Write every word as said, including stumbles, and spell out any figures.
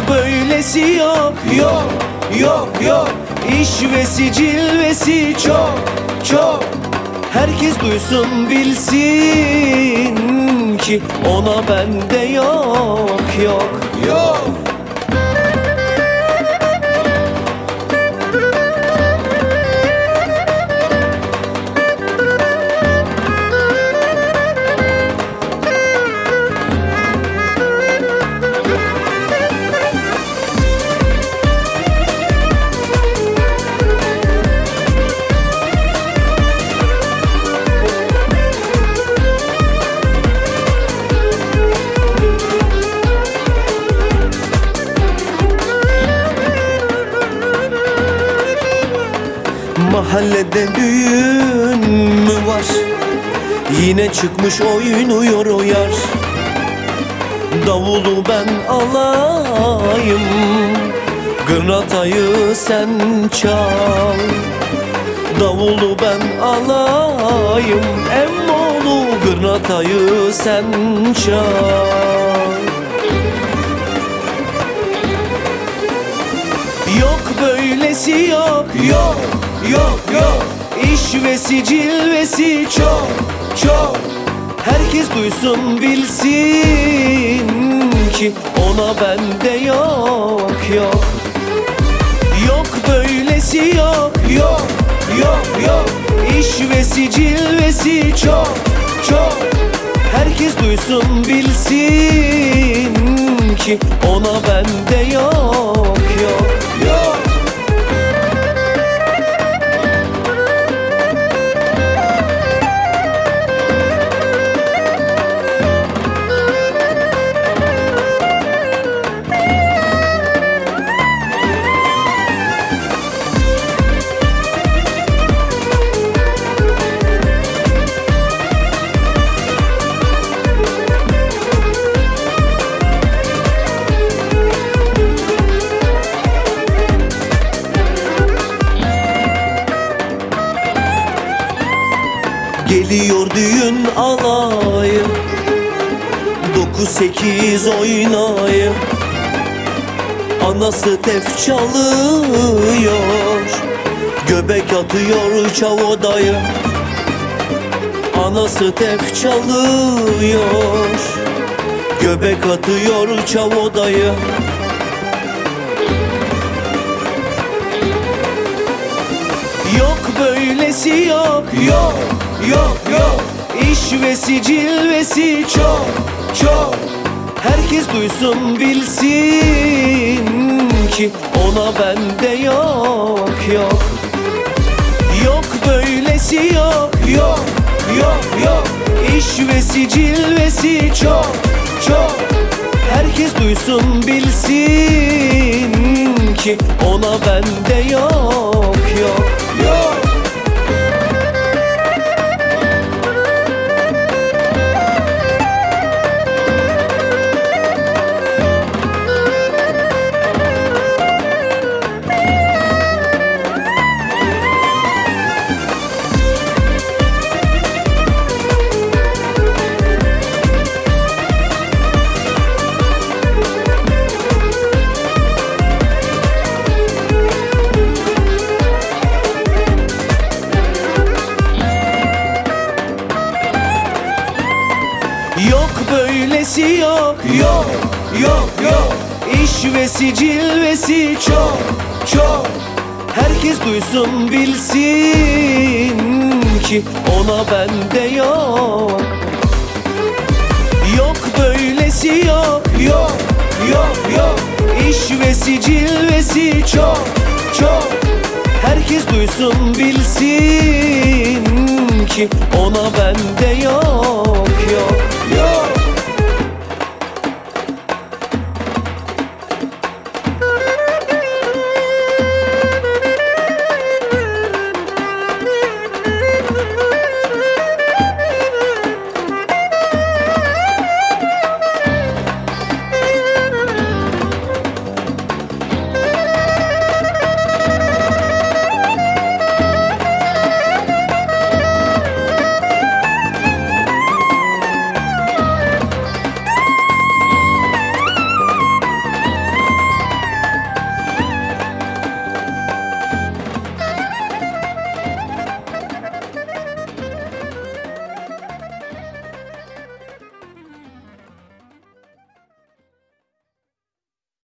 böylesi yok, yok, yok, yok. İşvesi cilvesi çok, çok. Herkes duysun bilsin ki ona bende yok, yok, yok. Mahallede düğün mü var? Yine çıkmış oynuyor o yar. Davulu ben alayım, gırnatayı sen çal. Davulu ben alayım, emmoğlu gırnatayı sen çal. Yok böylesi yok, yok, yok, yok. İşvesi cilvesi çok, çok. Herkes duysun bilsin ki ona bende yok, yok. Yok böylesi yok, yok, yok, yok. İşvesi cilvesi çok, çok. Herkes duysun bilsin ki ona bende yok, yok, yok. Geliyor düğün alayı, dokuz sekiz oynayı. Anası tef çalıyor, göbek atıyor çavo dayı. Anası tef çalıyor, göbek atıyor çavo dayı. Yok böylesi yok, yok, yok, yok. İşvesi cilvesi çok, çok. Herkes duysun bilsin ki ona bende yok, yok. Yok böylesi yok, yok, yok, yok. İşvesi cilvesi çok, çok. Herkes duysun bilsin ki ona bende yok, yok, yok. Yok böylesi yok, yok, yok, yok. İşvesi cilvesi çok, çok. Herkes duysun bilsin ki ona bende yok. Yok böylesi yok, yok, yok, yok. İşvesi cilvesi çok, çok. Herkes duysun bilsin ki ona bende yok.